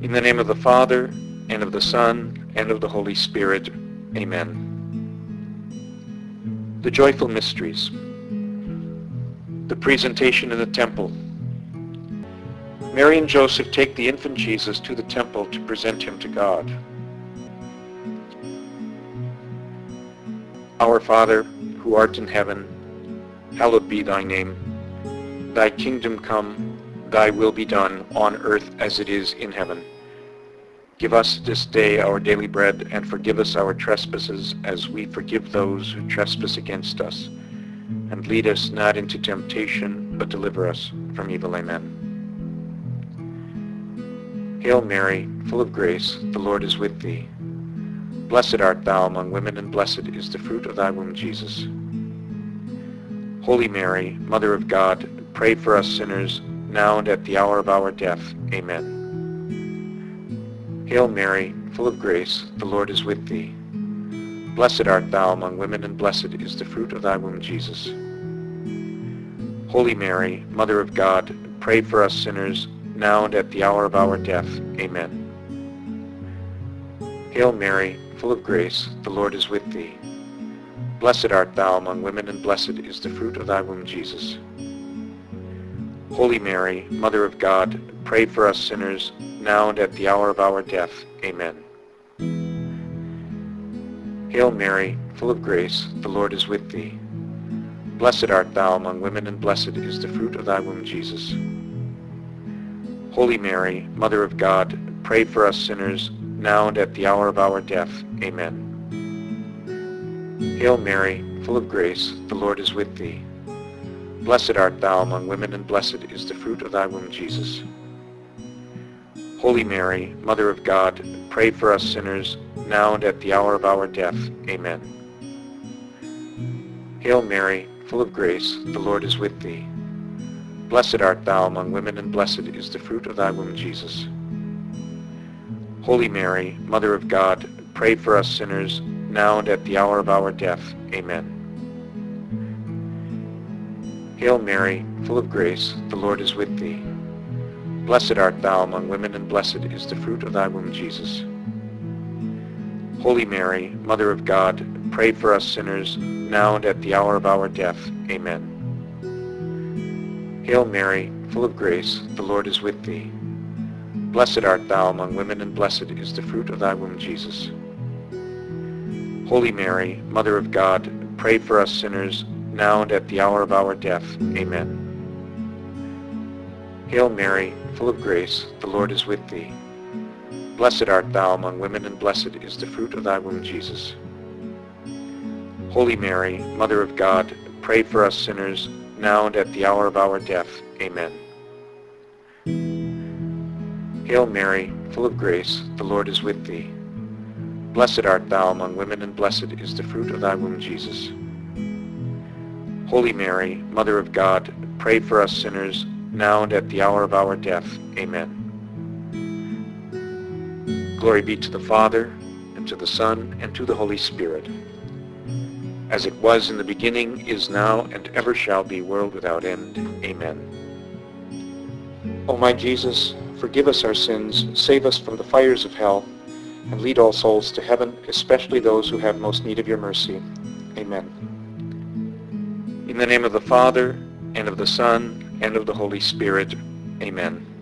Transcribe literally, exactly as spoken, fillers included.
In the name of the Father, and of the Son, and of the Holy Spirit. Amen. The Joyful Mysteries. The Presentation in the Temple. Mary and Joseph take the infant Jesus to the temple to present him to God. Our Father, who art in heaven, hallowed be thy name. Thy kingdom come, thy will be done, on earth as it is in heaven. Give us this day our daily bread, and forgive us our trespasses, as we forgive those who trespass against us. And lead us not into temptation, but deliver us from evil. Amen. Hail Mary, full of grace, the Lord is with thee. Blessed art thou among women, and blessed is the fruit of thy womb, Jesus. Holy Mary, Mother of God, pray for us sinners, now and at the hour of our death. Amen. Hail Mary, full of grace, the Lord is with thee. Blessed art thou among women, and blessed is the fruit of thy womb, Jesus. Holy Mary, Mother of God, pray for us sinners, now and at the hour of our death. Amen. Hail Mary, full of grace, the Lord is with thee. Blessed art thou among women, and blessed is the fruit of thy womb, Jesus. Holy Mary, Mother of God, pray for us sinners, now and at the hour of our death. Amen. Hail Mary, full of grace, the Lord is with thee. Blessed art thou among women, and blessed is the fruit of thy womb, Jesus. Holy Mary, Mother of God, pray for us sinners, now and at the hour of our death. Amen. Hail Mary, full of grace, the Lord is with thee. Blessed art thou among women, and blessed is the fruit of thy womb, Jesus. Holy Mary, Mother of God, pray for us sinners, now and at the hour of our death. Amen. Hail Mary, full of grace, the Lord is with thee. Blessed art thou among women, and blessed is the fruit of thy womb, Jesus. Holy Mary, Mother of God, pray for us sinners, now and at the hour of our death. Amen. Hail Mary, full of grace, the Lord is with thee. Blessed art thou among women, and blessed is the fruit of thy womb, Jesus. Holy Mary, Mother of God, pray for us sinners, now and at the hour of our death. Amen. Hail Mary, full of grace, the Lord is with thee. Blessed art thou among women, and blessed is the fruit of thy womb, Jesus. Holy Mary, Mother of God, pray for us sinners, now and at the hour of our death. Amen. Hail Mary, full of grace, the Lord is with thee. Blessed art thou among women, and blessed is the fruit of thy womb, Jesus. Holy Mary, Mother of God, pray for us sinners, now and at the hour of our death. Amen. Hail Mary, full of grace, the Lord is with thee. Blessed art thou among women, and blessed is the fruit of thy womb, Jesus. Holy Mary, Mother of God, pray for us sinners, now and at the hour of our death. Amen. Glory be to the Father, and to the Son, and to the Holy Spirit, as it was in the beginning, is now, and ever shall be, world without end. Amen. O my Jesus, forgive us our sins, save us from the fires of hell, and lead all souls to heaven, especially those who have most need of your mercy. Amen. In the name of the Father, and of the Son, and of the Holy Spirit. Amen.